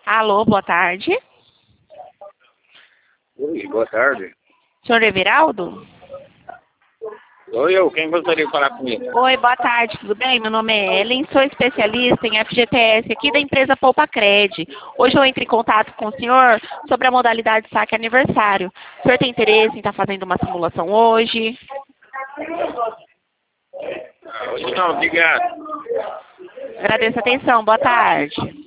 Alô, boa tarde. Oi, boa tarde. Senhor Everaldo? Sou eu, quem gostaria de falar comigo? Oi, boa tarde, tudo bem? Meu nome é Ellen, sou especialista em FGTS aqui da empresa Poupa Cred. Hoje eu entro em contato com o senhor sobre a modalidade de saque aniversário. O senhor tem interesse em estar fazendo uma simulação hoje? Hoje não, obrigado. Agradeço a atenção, boa tarde.